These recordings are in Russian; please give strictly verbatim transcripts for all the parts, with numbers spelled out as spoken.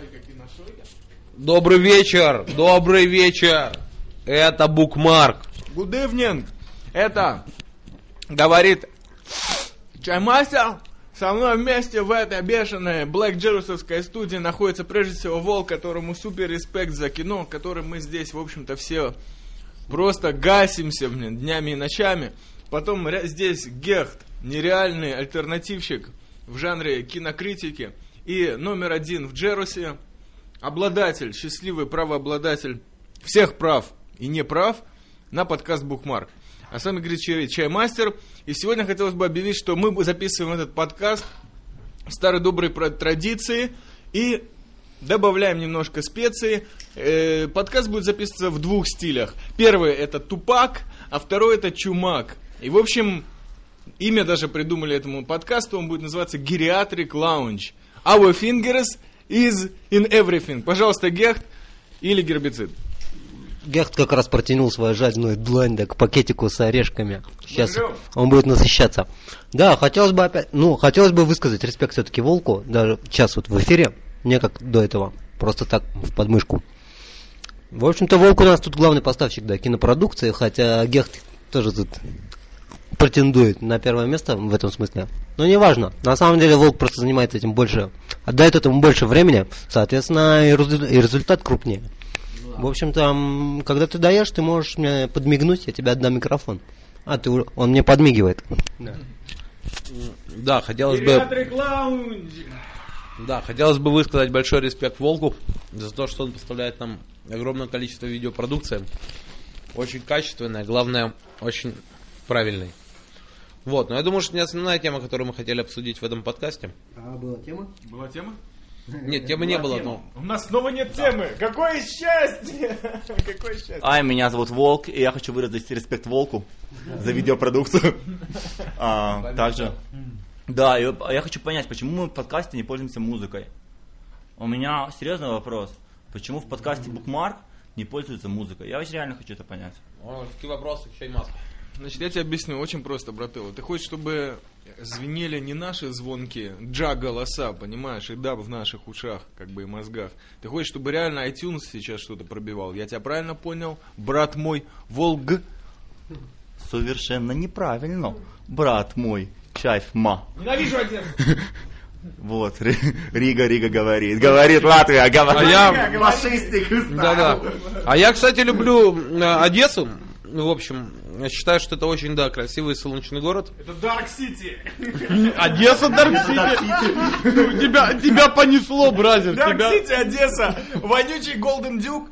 Добрый вечер, добрый вечер. Это Букмарк. Good evening. Это говорит Чаймастер. Со мной вместе в этой бешеной Black Jerusовской студии находится прежде всего Волк, которому супер респект за кино, который мы здесь, в общем-то, все просто гасимся, блин, днями и ночами. Потом здесь Гехт, нереальный альтернативщик в жанре кинокритики. И номер один в Джерусе, обладатель, счастливый правообладатель всех прав и неправ на подкаст Букмарк. А с вами говорит Чаймастер. И сегодня хотелось бы объявить, что мы записываем этот подкаст в старой доброй традиции и добавляем немножко специй. Э, подкаст будет записываться в двух стилях. Первый это Тупак, а второй это Чумак. И в общем, имя даже придумали этому подкасту, он будет называться Geriatric Lounge. Our fingers is in everything. Пожалуйста, Гехт или гербицид. Гехт как раз протянул свою жадную длань да, к пакетику с орешками. Сейчас он будет насыщаться. Да, хотелось бы опять, ну, хотелось бы высказать респект все-таки Волку, даже сейчас вот в эфире, не как до этого, просто так в подмышку. В общем-то, Волк у нас тут главный поставщик да, кинопродукции, хотя Гехт тоже тут претендует на первое место в этом смысле. Но не важно. На самом деле Волк просто занимается этим больше, отдает этому больше времени, соответственно, и результат крупнее. В общем-то, когда ты даешь, ты можешь мне подмигнуть, я тебе отдам микрофон. А, ты, он мне подмигивает. Да, да хотелось бы... Да, хотелось бы высказать большой респект Волку за то, что он поставляет нам огромное количество видеопродукции. Очень качественное, главное, очень правильной. Вот, но я думаю, что не основная тема, которую мы хотели обсудить в этом подкасте. А была тема? Была тема? Нет, темы не было, но... У нас снова нет темы! Какое счастье! Какое счастье! Ай, меня зовут Волк, и я хочу выразить респект Волку за видеопродукцию. А, также... Да, я хочу понять, почему мы в подкасте не пользуемся музыкой. У меня серьезный вопрос. Почему в подкасте Букмарк не пользуются музыкой? Я очень реально хочу это понять. О, такие вопросы, Чаймастер. Значит, я тебе объясню, очень просто, брателло. Ты хочешь, чтобы звенели не наши звонкие джа-голоса, понимаешь, и даб в наших ушах, как бы и мозгах. Ты хочешь, чтобы реально iTunes сейчас что-то пробивал. Я тебя правильно понял, брат мой, Волк? Совершенно неправильно, брат мой, чайфма. Ненавижу отец! Вот, Рига, Рига говорит. Говорит Латвия, говорит. А я... Фашистик. Да-да. А я, кстати, люблю Одессу. В общем, я считаю, что это очень, да, красивый солнечный город. Это Дарк Сити. Одесса, Дарк Сити. Тебя, тебя понесло, бразер. Дарк Сити, Одесса. Вонючий Голден Дюк.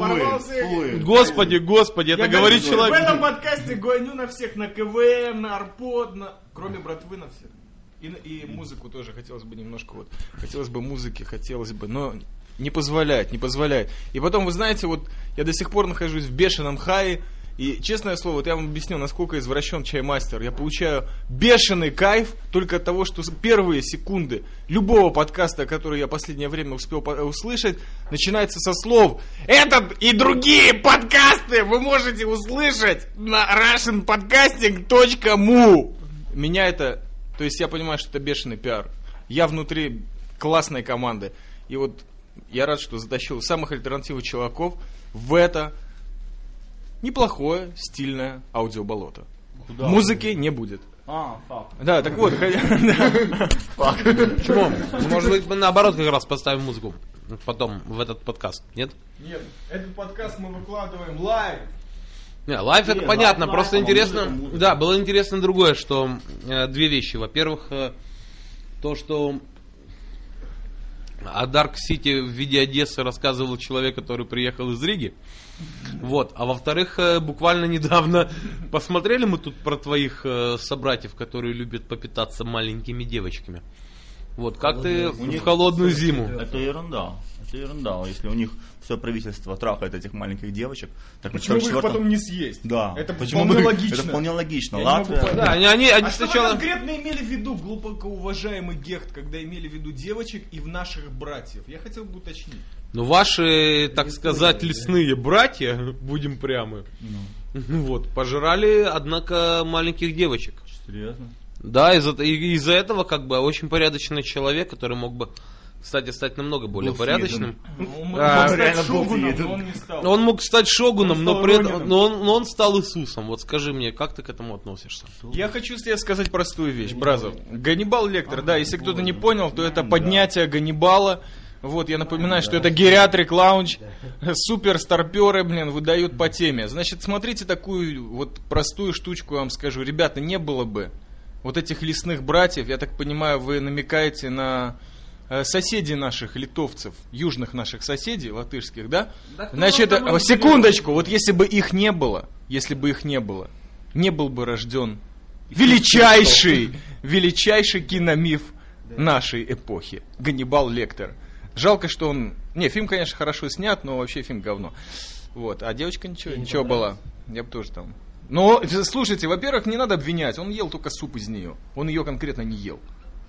Господи, господи, это говорит человек. В этом подкасте гоню на всех, на КВМ, на Арпод, на... кроме братвы на всех. И, и музыку тоже хотелось бы немножко вот, хотелось бы музыки, хотелось бы, но не позволяет, не позволяет. И потом, вы знаете, вот я до сих пор нахожусь в бешеном хае, и, честное слово, вот я вам объясню, насколько извращен Чаймастер. Я получаю бешеный кайф только от того, что первые секунды любого подкаста, который я в последнее время успел услышать, начинается со слов «Этот и другие подкасты вы можете услышать на russian podcasting точка му». Меня это... То есть я понимаю, что это бешеный пиар. Я внутри классной команды. И вот я рад, что затащил самых альтернативных чуваков в это... неплохое, стильное аудиоболото. Куда? Музыки не будет. А, фак. Да, так вот. Почему? Может быть, мы наоборот как раз поставим музыку потом в этот подкаст, нет? Нет, этот подкаст мы выкладываем лайв. Не, лайв это понятно, просто интересно. Да, было интересно другое, что две вещи. Во-первых, то, что о Дарк Сити в виде Одессы рассказывал человек, который приехал из Риги. Вот. А во-вторых, буквально недавно посмотрели мы тут про твоих собратьев, которые любят попитаться маленькими девочками. Вот, как ты в холодную зиму? Это ерунда. Это ерунда. Если у них все правительство трахает этих маленьких девочек, так почему бы их потом не съесть? Да. Это почему вполне бы... логично. Это вполне логично. Латвия. Да, они, они, они а сначала... что вы конкретно имели в виду, глубоко уважаемый Гехт, когда имели в виду девочек и в наших братьев? Я хотел бы уточнить. Ну, ваши, так сказать, лесные братья, будем прямы, ну. вот, пожрали, однако, маленьких девочек. Серьезно? Да, из-за, из-за этого, как бы, очень порядочный человек, который мог бы кстати, стать намного более Был порядочным. Он мог А, стать реально был шогуном, съеден. но он не стал. Он мог стать шогуном, Он но, стал при этом, Ронином. но, он, но он стал Иисусом. Вот скажи мне, как ты к этому относишься? Я хочу тебе сказать простую вещь, Бразов. Ганнибал Лектор, да, если кто-то не понял, то это поднятие Ганнибала. Вот, я напоминаю, что это гериатрик лаунж, супер старперы, блин, выдают по теме. Значит, смотрите такую вот простую штучку, я вам скажу. Ребята, не было бы вот этих лесных братьев, я так понимаю, вы намекаете на э, соседей наших литовцев, южных наших соседей, латышских, да? Значит, э, секундочку, вот если бы их не было, если бы их не было, не был бы рожден величайший, величайший киномиф нашей эпохи, Ганнибал Лектор. Жалко, что он... Не, фильм, конечно, хорошо снят, но вообще фильм говно. Вот, а девочка ничего, ничего была. Я бы тоже там... Но, слушайте, во-первых, не надо обвинять, он ел только суп из нее. Он ее конкретно не ел.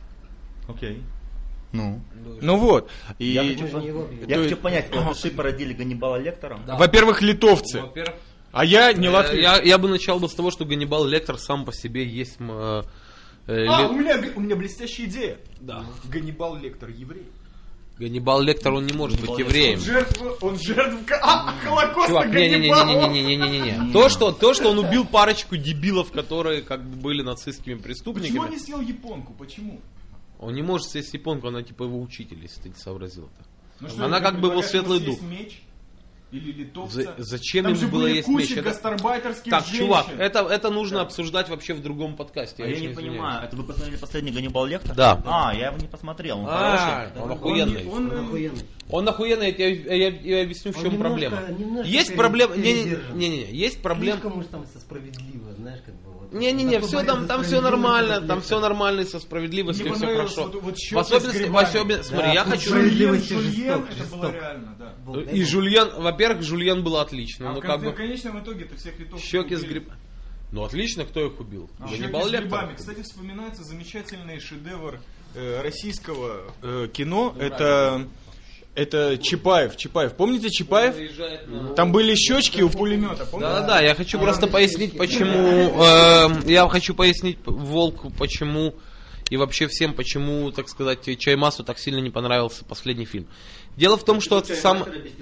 Окей. Ну. Ну вот. И... Я хочу, по- я То- хочу понять, латыши породили Ганнибала Лектора? Во-первых, литовцы. Во-первых, А я не э, латвий. я, я бы начал бы с того, что Ганнибал Лектор сам по себе есть... э, э, А, ли- у меня, у меня блестящая идея. Да. Ганнибал Лектор еврей. Ганнибал Лектор, он не может быть евреем. Он жертва, он жертва, а, Холокоста Чувак, Ганнибала. не-не-не-не-не-не-не-не-не. То, что, то, что он убил парочку дебилов, которые как бы были нацистскими Почему он преступниками, не съел японку? Почему? он не может съесть японку, она типа его учитель, если ты не сообразил это. Ну Она это, как бы его предлагаешь светлый ему дух. съесть меч? Или литовца? За- зачем Там ему же было были есть куча меч? Это- гастарбайтерских Так, женщин. чувак, это, это нужно обсуждать вообще в другом подкасте. А я очень не извиняюсь. понимаю, это вы посмотрели последний Ганнибал Лектор? Да. А, я его не посмотрел, он А, хороший. он Он, охуенный. не- он, Он охуенный. Он охуенный, я, тебе- я, я объясню, в Он чем немножко- проблема. немножко Есть пере- проблема. Не, не, передержан. не, не, не, есть проблема. Слишком уж там все справедливо, знаешь, как бы вот. Не-не-не, Такой все борец там, за там все справедливость, нормально, этот там Лектор. все нормально со справедливостью, Мне все понравилось хорошо. вот- вот В щёки с особенности, в грибами. особен- смотри, Да, я тут хочу... Жульен- Жульен, Справедливость и Жульен, жесток- это было жесток. реально, да. Был, дай И бог. Жульен, во-первых, Жульен было отлично, А ну в как кон- в бы конечном итоге-то всех литовцев щеки с убили. гриб... Ну отлично, кто их убил? А Ганнибал «Щеки с Лектор. грибами». Кстати, вспоминается замечательный шедевр э, российского э, кино. Это, это Чапаев. Чапаев. Помните Чапаев? Там были щечки у пулемета. помните? Да-да-да, я хочу просто пояснить, почему... э, я хочу пояснить Волку, почему... И вообще всем, почему, так сказать, Чаймасу так сильно не понравился последний фильм. Дело в том, что это сам...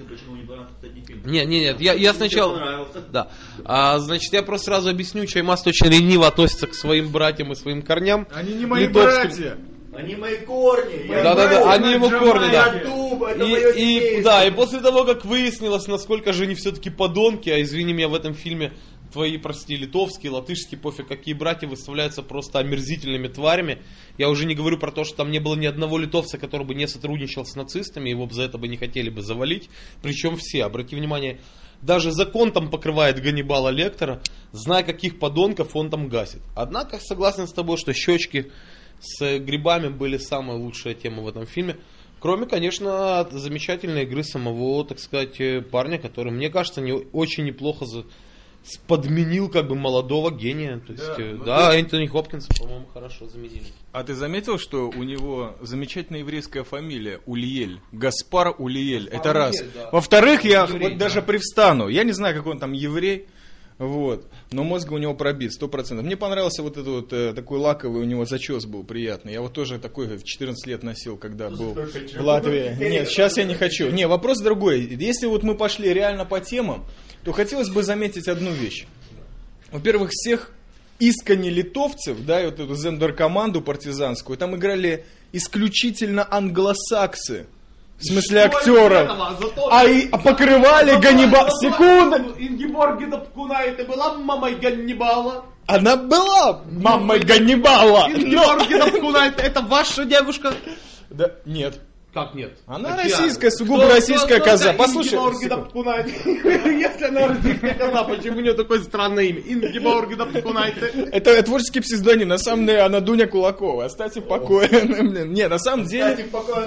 Не, не, нет, я, я сначала... Да. А, значит, я просто сразу объясню, Чаймас очень ревниво относится к своим братьям и своим корням. Они не мои Литовским. братья. Они мои корни. Я Да-да-да, знаю, они его Джамайя. корни, да. Я дуб, это И, мое и- семейство. да, и после того, как выяснилось, насколько же они все-таки подонки, а извини меня, в этом фильме твои, прости, литовские, латышские, пофиг, какие братья выставляются просто омерзительными тварями. Я уже не говорю про то, что там не было ни одного литовца, который бы не сотрудничал с нацистами, его бы за это бы не хотели бы завалить. Причем все, обрати внимание, даже закон там покрывает Ганнибала Лектора, зная, каких подонков он там гасит. Однако, согласен с тобой, что щечки с грибами были самая лучшая тема в этом фильме. Кроме, конечно, замечательной игры самого, так сказать, парня, который, мне кажется, не очень неплохо за... подменил как бы молодого гения. То есть, Да, э, ну да, ты- Энтони Хопкинса, по-моему, хорошо заменили. А ты заметил, что у него замечательная еврейская фамилия Ульель? Гаспар Ульель. Это раз. Ульель, да. Во-вторых, я Еврей, вот даже привстану. Я не знаю, какой он там еврей. Вот. Но мозг у него пробит, сто процентов. Мне понравился вот этот вот э, такой лаковый у него зачес был приятный. Я вот тоже такой в четырнадцать лет носил, когда был в Латвии. Нет, сейчас я не хочу. Не, вопрос другой. Если вот мы пошли реально по темам, то хотелось бы заметить одну вещь. Во-первых, всех искренне литовцев, да, и вот эту зендер-команду партизанскую, там играли исключительно англосаксы. В смысле актеров. А, и, а покрывали Ганнибал... Секунду! Ингеборги Дапкунайте была мамой Ганнибала. Она была мамой Ганнибала. Ингеборги Дапкунайте, это ваша девушка? Да, нет. Как нет? Она Так российская, я- сугубо Кто- российская кто- коза. кто- Послушай. Ингеборги секунду. Дапкунайте. Если она российская коза, почему у нее такое странное имя? Ингеборги Дапкунайте. Это творческий псевдоним, на самом деле она Дуня Кулакова. Оставьте в покое. Блин, не, на самом деле...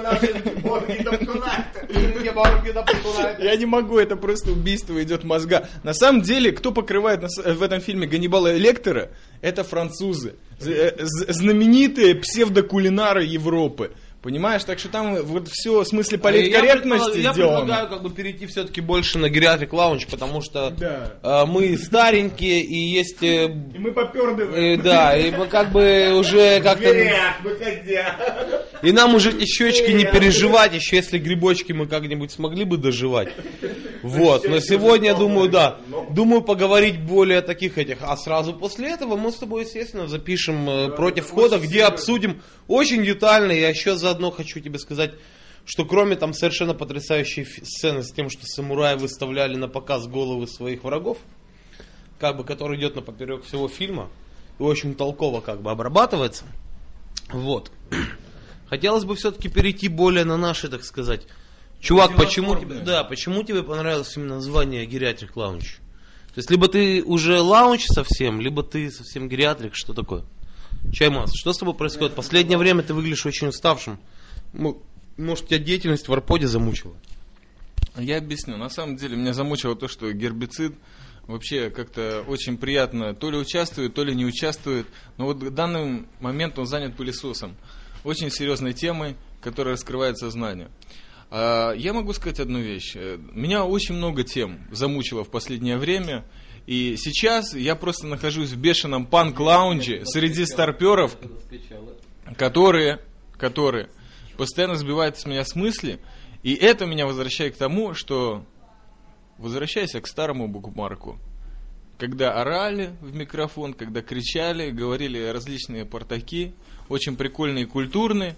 Ингеборги Дапкунайте. Я не могу, это просто убийство идет мозга. На самом деле, кто покрывает на с- в этом фильме Ганнибала Лектора, это французы. З- э, з- Знаменитые псевдокулинары Европы. Понимаешь, так что там вот все в смысле политкорректности я, предполаг- я сделано. предлагаю как бы перейти все-таки больше на гериатрик лаунж, потому что Да. э, мы старенькие и есть... э, И мы попердываем. э, да, и мы как бы уже как-то... выходя. И нам уже эти щечки не переживать, еще если грибочки мы как-нибудь смогли бы доживать. Вот, но сегодня, думаю, да, думаю поговорить более таких этих. А сразу после этого мы с тобой, естественно, запишем э, против входа, где обсудим очень детально. Я еще заодно хочу тебе сказать, что кроме там совершенно потрясающей сцены с тем, что самураи выставляли на показ головы своих врагов, как бы, который идет на поперек всего фильма, и очень толково как бы обрабатывается. Вот. Хотелось бы все-таки перейти более на наши, так сказать. Чувак, почему тебе, да, почему тебе понравилось именно название гериатрик лаунж? То есть, либо ты уже лаунж совсем, либо ты совсем гериатрик, что такое? Чаймас, что с тобой происходит? Последнее время ты выглядишь очень уставшим. Может, тебя деятельность в Арподе замучила? Я объясню. На самом деле, меня замучило то, что гербицид вообще как-то очень приятно то ли участвует, то ли не участвует. Но вот в данный момент он занят пылесосом. Очень серьезной темой, которая раскрывает сознание. Я могу сказать одну вещь. Меня очень много тем замучило в последнее время. И сейчас я просто нахожусь в бешеном панк-лаунже среди старперов, которые, которые постоянно сбивают с меня с мысли. И это меня возвращает к тому, что возвращайся к старому букмарку. Когда орали в микрофон, когда кричали, говорили различные портаки, очень прикольные и культурные.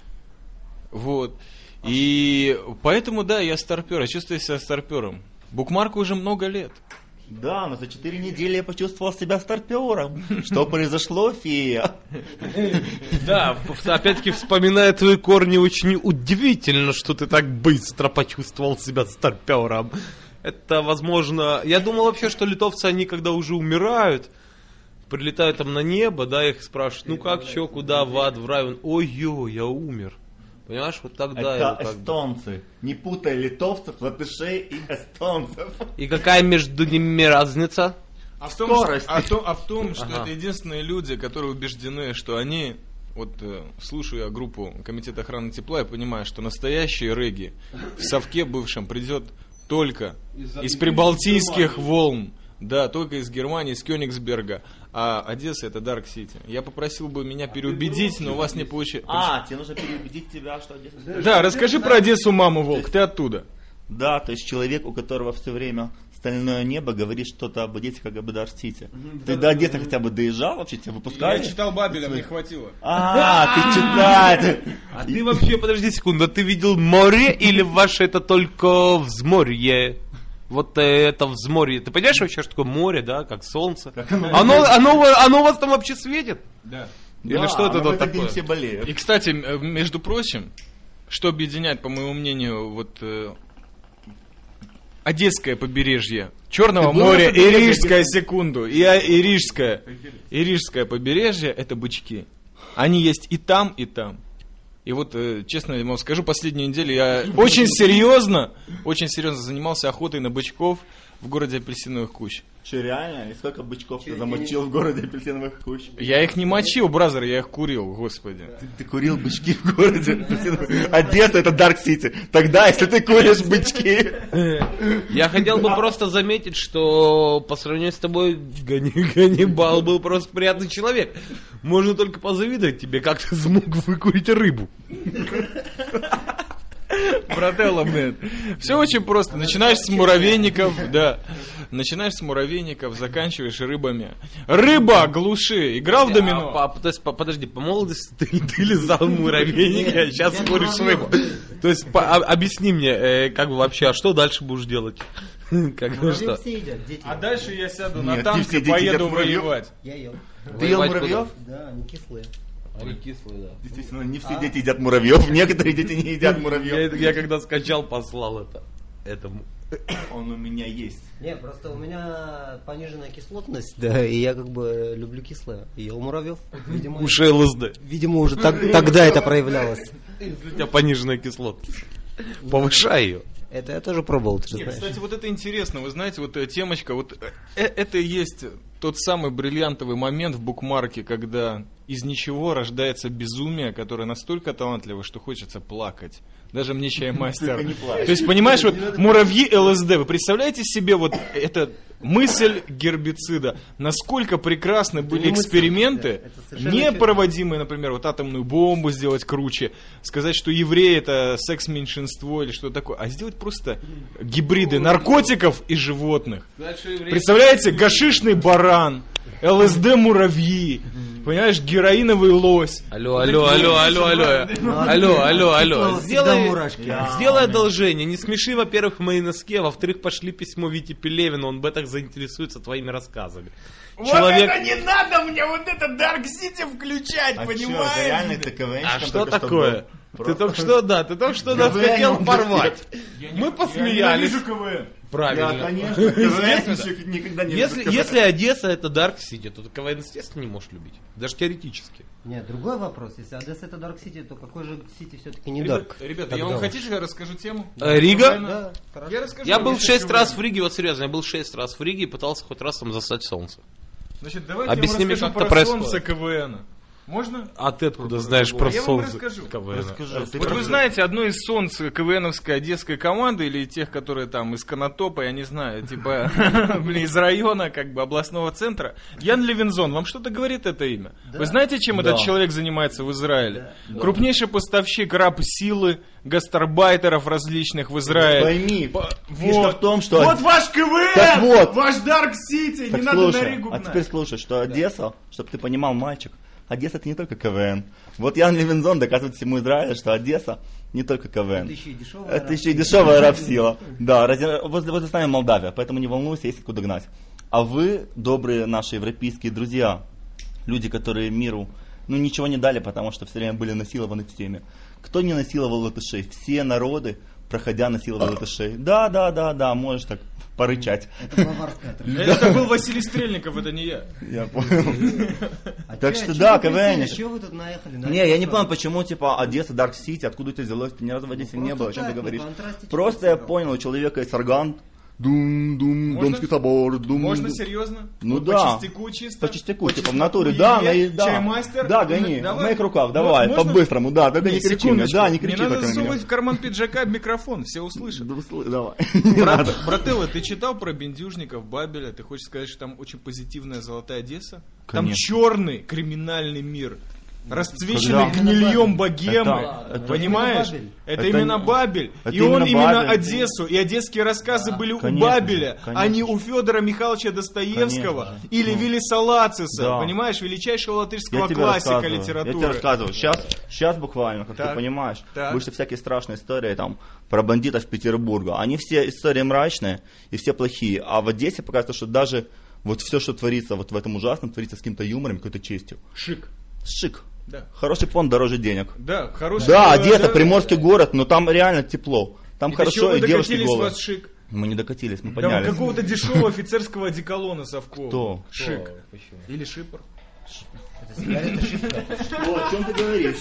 Вот. И поэтому, да, я старпер, я чувствую себя старпером. Букмарку уже много лет. Да, но за четыре недели я почувствовал себя старпером. Что произошло, фея? Да, опять-таки, вспоминая твои корни, очень удивительно, что ты так быстро почувствовал себя старпером. Это, возможно... Я думал вообще, что литовцы, они когда уже умирают, прилетают там на небо, да, их спрашивают, ну как, что, куда, в ад, в рай, он, ой-ё, я умер. Понимаешь, вот тогда... Это его, эстонцы. Не путай литовцев, латышей и эстонцев. И какая между ними разница? А в том, что, а в том, а в том, что ага. это единственные люди, которые убеждены, что они... Вот э, слушаю я группу Комитета охраны тепла и понимаю, что настоящий регги в совке бывшем придет только из, из прибалтийских волн. Да, только из Германии, из Кёнигсберга. А Одесса — это Дарк Сити. Я попросил бы меня переубедить, но у вас не получилось. А, тебе нужно переубедить тебя, что Одесса... Да, да, расскажи про Одессу, маму, Волк, ты оттуда. Да, то есть человек, у которого все время стальное небо говорит что-то об Одессе, как об Дарк Сити. Ты до Одессы хотя бы доезжал вообще, тебя выпускали? Я читал Бабеля, мне хватило. А, ты читать! А ты вообще, подожди секунду, ты видел море или ваше это только взморье? Вот это взморье. Ты понимаешь вообще, что такое море, да, как солнце? Как оно, оно, оно, оно у вас там вообще светит? Да. Или да, что это вот такое? Все болеют. И, кстати, между прочим, что объединяет, по моему мнению, вот э, Одесское побережье, Черного моря и Рижское, секунду, и, и Рижское, и Рижское побережье, это бычки. Они есть и там, и там. И вот, э, честно я вам скажу, последнюю неделю я очень серьезно, очень серьезно занимался охотой на бычков в городе Апельсиновых кущ. Че, реально? И сколько бычков ты замочил в городе Апельсиновых кущ? Я их не мочил, бразер, я их курил, господи. Ты, ты курил бычки в городе Апельсиновых кущ? Одесса — это Дарк Сити. Тогда, если ты куришь бычки... Я хотел бы просто заметить, что по сравнению с тобой Ганнибал был просто приятный человек. Можно только позавидовать тебе, как ты смог выкурить рыбу. Брателло, блин. Все очень просто. Начинаешь с муравейников, да. Начинаешь с муравейников, заканчиваешь рыбами. Рыба, глуши. Играл в домино? А, по, то есть, по, подожди, по молодости ты, ты лизал муравейники, а сейчас куришь рыбу. То есть, по, а, объясни мне, э, как бы вообще, а что дальше будешь делать? Как бы что? А дальше я сяду на танк и поеду воевать. Я ел. Ты ел муравьев? Да, они кислые. Они кислые, да. Действительно, не все дети едят муравьев, некоторые дети не едят муравьев. Я, я когда скачал, послал это этому. Он у меня есть. Не, просто у меня пониженная кислотность, да, и я как бы люблю кислое. И ел муравьев. Видимо, Уши ЛСД. Видимо, уже так, тогда это проявлялось. Если у тебя пониженная кислотность, повышай ее. Это я тоже пробовал, ты же Нет, знаешь. кстати, вот это интересно, вы знаете, вот э, темочка, вот э, это и есть тот самый бриллиантовый момент в букмарке, когда из ничего рождается безумие, которое настолько талантливо, что хочется плакать. Даже мне чаймастер. То есть, понимаешь, вот муравьи ЛСД, вы представляете себе вот это мысль гербицида. Насколько прекрасны были мысль, эксперименты, это совершенно не честно. проводимые, например, вот атомную бомбу сделать круче, сказать, что евреи это секс-меньшинство или что такое, а сделать просто гибриды наркотиков и животных. Представляете, гашишный баран, ЛСД-муравьи, понимаешь, героиновый лось. Алло, алло, алло, алло, алло, алло, алло, алло. Сделай, сделай одолжение. Не смеши, во-первых, мои носки, а во-вторых, пошли письмо Вите Пелевину, он в этом заинтересуется твоими рассказами. Вот это не надо мне вот это Dark City включать, А понимаешь? что, это реально это КВН? А что такое? Ты только что, да, ты только что нас хотел порвать. Мы посмеялись. Я ненавижу КВН. Правильно. Да, конечно, КВН еще никогда не Если, любил если Одесса это Dark City, то ты КВН, естественно, не можешь любить. Даже теоретически. Нет, другой вопрос. Если Одесса это Dark City, то какой же City все-таки не Ребят, Dark? ребята, Тогда я вам уж. хотите, я расскажу тему? Э, Рига? Правильно? Да, Я расскажу. Я вам, был если шесть что раз вы- в Риге, вот серьезно, я был шесть раз в Риге и пытался хоть раз там застать солнце. Значит, давайте Объясни я мне, вам расскажу как про это солнце происходит. КВН. Можно? А ты откуда знаешь про Я вам солнце расскажу. КВН? Расскажи. Ты Вот вы про- знаете одно из солнц КВНовской одесской команды или тех, которые там из Конотопа, я не знаю, типа, блин, из района, как бы, областного центра. Ян Левинзон, вам что-то говорит это имя? Вы знаете, чем Да. этот человек занимается в Израиле? Крупнейший поставщик раб-силы, гастарбайтеров различных в Израиле. Пойми, По- фишка вот. в том, что... Вот ваш КВН! Так вот. Ваш Dark City! Так Не надо на слушай, Ригу а гнать. теперь слушай, что Одесса, чтобы ты понимал, мальчик, Одесса это не только КВН. Вот Ян Левинзон доказывает всему Израилю, что Одесса не только КВН. Это еще и дешевая Это еще и рабсила. дешевая рабсила. Да, ради- возле, возле с нами Молдавия, поэтому не волнуйся, есть откуда гнать. А вы, добрые наши европейские друзья, люди, которые миру, ну, ничего не дали, потому что все время были насилованы всеми. Кто не насиловал латышей? Все народы, проходя, насиловали латышей. Да, да, да, да, можешь так порычать. Это баварская традиция. Это был Василий Стрельников, это не я. Я понял. А Так чё- что чё да, вы присели? КВН. Чё вы тут наехали? на Не, я не Одессу? понял, почему, типа, Одесса, Dark City, откуда это взялось, ты ни разу в Одессе не просто был, о чем ты так, на говоришь? контрасте Просто я чуть-чуть понял, у человека есть орган, дум, дум, Можно? Домский собор, дум. Можно дум. серьезно? Ну Вот да. По частику чисто? По частику, типа, в чесноку натуре, и да, еле, на- да. Чаймастер? Да, гони, Давай. в моих руках, давай, Можно? по-быстрому, да, только не Не, кричи мне, секундочку. да, не Не кричи надо только на меня. засовывать в карман пиджака микрофон, все услышат. Да, усл- Давай, не Брат, надо. брателло, ты читал про бендюжников, Бабеля? Ты хочешь сказать, что там очень позитивная золотая Одесса? Там Конечно. черный криминальный мир, расцвеченный Когда? гнильем богемы. Это- это- Понимаешь? Бабель. Это, Это именно не- Бабель. это И он именно именно Бабель. Одессу. И одесские рассказы были у Конечно Бабеля, же, а конечно не же. у Федора Михайловича Достоевского Конечно же. или Ну. Вилли Салациса. Да. Понимаешь? Величайшего латышского Я тебе классика рассказываю, литературы. Я тебе рассказываю. Сейчас, сейчас буквально, как Так, ты понимаешь, так. вышли всякие страшные истории там про бандитов Петербурга. Они все истории мрачные и все плохие. А в Одессе показывается, что даже вот все, что творится вот в этом ужасном, творится с каким-то юмором, какой-то честью. Шик. Шик. Да. Хороший фонд дороже денег. Да, хороший. Да, э, Одесса, да. приморский город, но там реально тепло. Там И до хорошо, чего вы и девушки докатились голые. вас шик? Мы не докатились, мы Да, поднялись. какого-то дешевого офицерского одеколона совкового. Кто? Шик. Или шипр. Это сигарета шипка. О, о чем ты говоришь?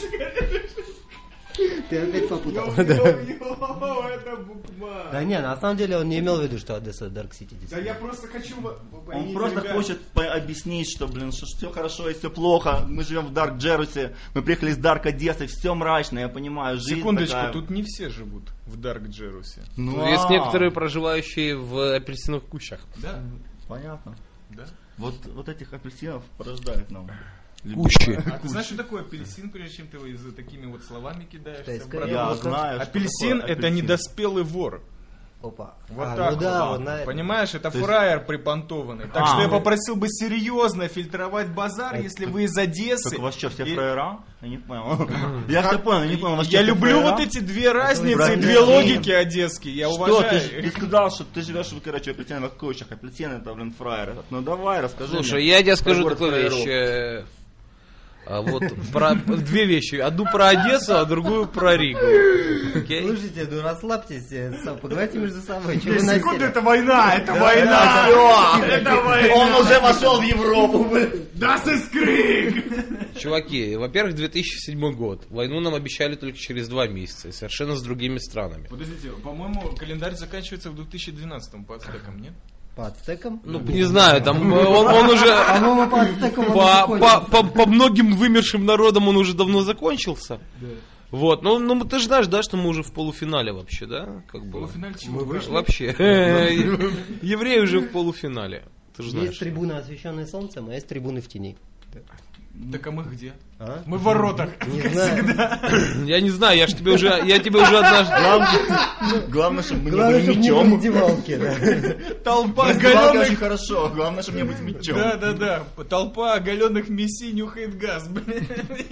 Ты опять попутал. Йо-йо-йо, это буква. Да не, на самом деле он не имел в виду, что Одесса Dark City. Да действительно. я просто хочу... вы- вы Он поймите, просто ребят. хочет по- объяснить, что, блин, что все хорошо и все плохо. Мы живем в Дарк Джерусе, мы приехали из Дарк Одессы, все мрачно, я понимаю, жизнь Секундочку, такая. тут не все живут в Дарк Джерусе. Ну, Есть а, некоторые, проживающие в апельсиновых кущах. Да? Понятно. Да. Вот, вот этих апельсинов порождает нам. Кущи. А ты знаешь, что такое апельсин, прежде чем ты его за такими вот словами кидаешься? Китайская брат? Я Я вот знаю, что Апельсин такое это недоспелый вор. Опа. Вот А, так ну да, вот. вот на это. Понимаешь, это То есть- фраер припонтованный. Так А, что я ну. попросил бы серьезно фильтровать базар, если вы из Одессы. Так у вас что, все И- фраера? Я не понял. Я все понял, я не понял. у вас Я что, все люблю фраера? вот эти две разницы и Брат, две блин. логики одесские. Я Что, уважаю. ты, ж- ты сказал, что ты живешь, в, короче, в апельсиновых кущах. Апельсин это, блин, фраер. Ну давай, расскажи Слушай, мне я тебе про скажу город такую фраеров. вещь. э, а вот про две вещи. Одну про Одессу, а другую про Ригу. Окей? Слушайте, ну расслабьтесь, э, сам, поговорите между собой. Чего вы Секунду, насели? это война, это Да, война! всё. Это война! Он уже вошел в Европу, блин. Das ist Krieg! Чуваки, во-первых, две тысячи седьмой год. Войну нам обещали только через два месяца. И совершенно с другими странами. Подождите, по-моему, календарь заканчивается в две тысячи двенадцатом по ацтекам, нет? По ацтекам? Ну, не знаю, там э, он, он уже... По-моему, по ацтекам он По, закончился. по, по, по многим вымершим народам он уже давно закончился. Вот, ну, ну ты же знаешь, да, что мы уже в полуфинале вообще, да? Как бы. Полуфинале чего? Мы вообще. Евреи уже в полуфинале. Ты же знаешь. Есть трибуны, освещенные солнцем, а есть трибуны в тени. Так а мы где? А? Мы в воротах. Не знаю. Я не знаю, я ж тебе уже, я тебе уже однажды... Главное, чтобы мы не Главное, были чтобы не в мячом. раздевалке, да. Толпа Раздевалка очень оголенных... хорошо, главное, чтобы не быть мячом. Да, да, да. Толпа оголенных мессий нюхает газ, блин.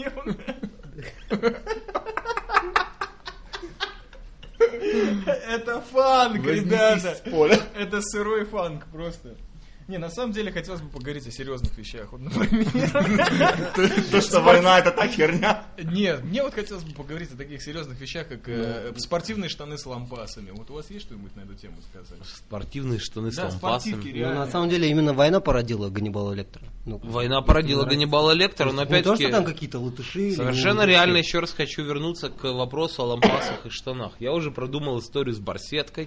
Это фанк, ребята. Это сырой фанк просто. Не, на самом деле хотелось бы поговорить о серьезных вещах. Вот, например. То, что война это так херня. Нет, мне вот хотелось бы поговорить о таких серьезных вещах, как э, спортивные штаны с лампасами. Вот у вас есть что-нибудь на эту тему сказать? Спортивные штаны с Да, лампасами. спортивки, Ну, реально. на самом деле, именно война породила Ганнибала Лектора. Ну, Война породила Ганнибала Лектора, но не то, что опять-таки... там какие-то латыши. или Совершенно не- реально еще раз хочу вернуться к вопросу о лампасах и штанах. Я уже продумал историю с барсеткой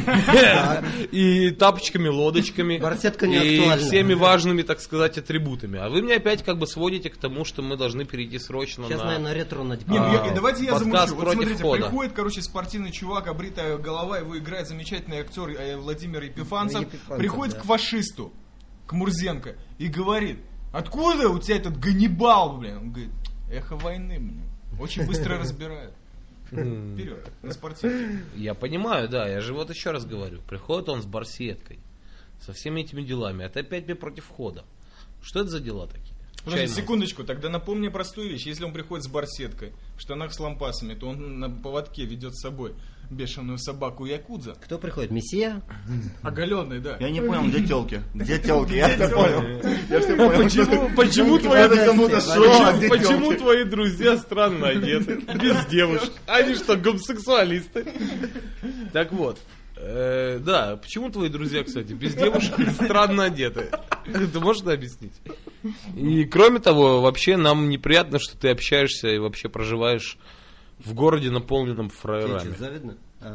и тапочками-лодочками Барсетка не и актуальна. всеми важными, так сказать, атрибутами. А вы мне опять как бы сводите к тому, что мы должны перейти срочно Сейчас, на... наверное, ретро надеть. Не, ну А, я- давайте я подкаст замучу. Вот против смотрите, хода. приходит, короче, спортивный чувак, обритая голова, его играет замечательный актер э, Владимир Епифанцев, Епифанцев, приходит да. к фашисту, к Мурзенко, и говорит: откуда у тебя этот Ганнибал, блин? Он говорит: эхо войны, блин. Очень быстро разбирают. Вперед, на спортивке. Я понимаю, да, я же вот еще раз говорю. Приходит он с барсеткой, со всеми этими делами. Это опять мне против хода. Что это за дела такие? Подожди, Чайно. секундочку, тогда напомни простую вещь. Если он приходит с барсеткой, в штанах с лампасами, то он на поводке ведет с собой бешеную собаку якудза. Кто приходит? Мессия? Оголенный, да. Я не понял, где телки? Где телки? Я все понял. Я все понял. Почему, почему, твои, Это кому-то шоу, а где почему, почему тёлки? твои друзья странно одеты, без девушек? Они что, гомосексуалисты? Так вот, э, да, почему твои друзья, кстати, без девушек и странно одеты? Ты можешь это объяснить? И кроме того, вообще нам неприятно, что ты общаешься и вообще проживаешь в городе, наполненном Тебе фраерами. что, завидно? А.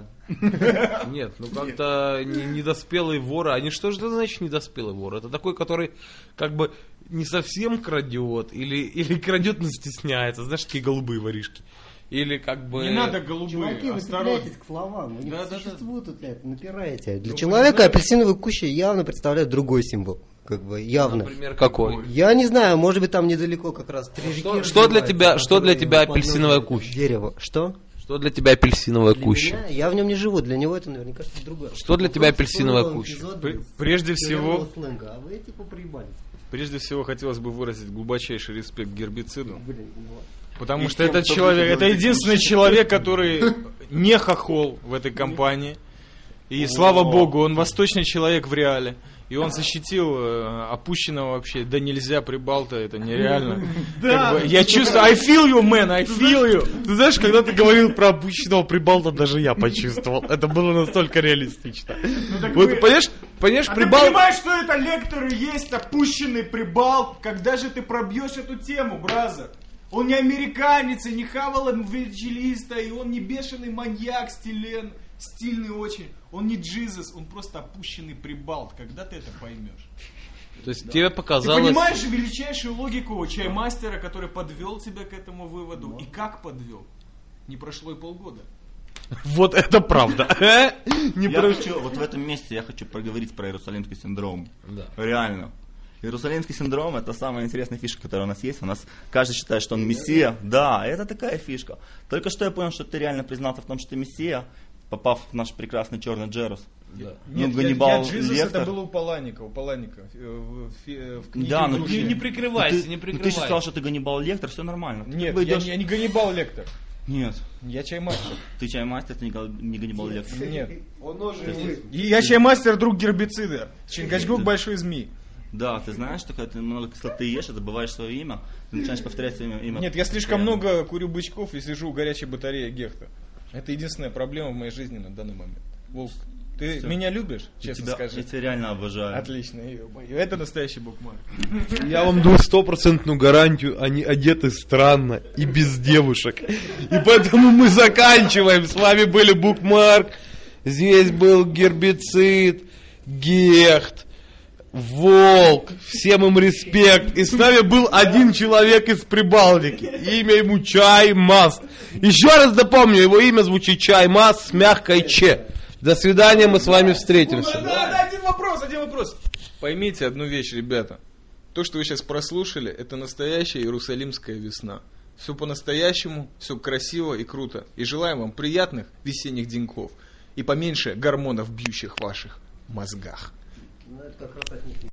Нет, ну как-то не- недоспелые воры. Они что же это значит недоспелый вор? Это такой, который как бы не совсем крадет, или, или крадет, но стесняется. Знаешь, такие голубые воришки. Или как бы... Не надо голубые, Чуваки, вы осторожно. цепляетесь к словам. Вы не Да, да, да. существуют тут, блядь, напираете. Для Ну, человека понимаешь? апельсиновая куща явно представляет другой символ. Как бы явно. Например, какой? Я не знаю, может быть там недалеко как раз три реки. Что- что для разливаются, тебя- что для которые тебя подносят апельсиновая куща? Дерево. Что? Что для тебя апельсиновая Для куща? меня- я в нем не живу, для него это наверняка что-то другое. Что для тебя Просто апельсиновая вспомнил куща? эпизод Пр- из Прежде всего, тюремного сленга, а вы типа проебались. прежде всего хотелось бы выразить глубочайший респект гербициду. Блин, ну ладно. Потому И что тем, этот кто человек, будет это делать единственный человек, который не хохол в этой компании. И слава богу, он восточный человек в реале. И он защитил э, опущенного вообще, да нельзя Прибалта, это нереально. Как бы, я чувствую, I feel you, man, I feel you. Ты знаешь, когда ты говорил про опущенного Прибалта, даже я почувствовал. Это было настолько реалистично. Вот, вы- понимаешь, понимаешь, А Прибалт... ты понимаешь, что это лектор и есть опущенный Прибалт? Когда же ты пробьешь эту тему, бразер? Он не американец, и не хавал эвангелиста, и он не бешеный маньяк, стилен, стильный очень. Он не Джизус, он просто опущенный Прибалт. Когда ты это поймешь? То есть тебе Ты показалось... понимаешь величайшую логику чаймастера, который подвел тебя к этому выводу? И как подвел? Не прошло и полгода. Вот это правда. Не Я прошло. хочу, вот в этом месте я хочу проговорить про Иерусалимский синдром. Да. Реально. Иерусалимский синдром — это самая интересная фишка, которая у нас есть. У нас каждый считает, что он мессия. Да, это такая фишка. Только что я понял, что ты реально признался в том, что ты мессия, попав в наш прекрасный черный Джерус. Да. Ну, Ганнибал Джизус Лектор. это было у Паланика, у Паланика. э, В, фи- в книге Да, но «Души». Не, не Ну, прикрывайся, ты, не ну, ты прикрывайся. сказал, что ты Ганнибал Лектор, все нормально. Ты Нет, как бы я, идешь- не- я не Ганнибал Лектор. Нет, Я чаймастер. ты чаймастер, ты не, Гал- не Ганнибал Лектор. Нет. Он тоже И я чаймастер, друг гербицида. Чингачгук большой змеи. Да, ты знаешь, что когда ты много кислоты ешь, и забываешь свое имя, ты начинаешь повторять свое имя. Нет, я слишком постоянно. много курю бычков и сижу у горячей батареи Гехта. Это единственная проблема в моей жизни на данный момент. Волк, ты Всё. меня любишь, Я честно тебя, скажи? я тебя реально обожаю. Отлично, ё-моё. Это настоящий букмарк. Я вам даю стопроцентную гарантию, они одеты странно и без девушек. И поэтому мы заканчиваем. С вами были Букмарк. Здесь был Гербицид, Гехт, Волк, всем им респект. И с нами был один человек из Прибалтики. Имя ему Чаймас. Еще раз напомню, его имя звучит Чаймас с мягкой Ч. До свидания, мы с вами встретимся. Да, да, один вопрос, один вопрос. Поймите одну вещь, ребята. То, что вы сейчас прослушали, это настоящая Иерусалимская весна. Все по-настоящему, все красиво и круто. И желаем вам приятных весенних деньков. И поменьше гормонов, бьющих в ваших мозгах. Ну, это как раз от них.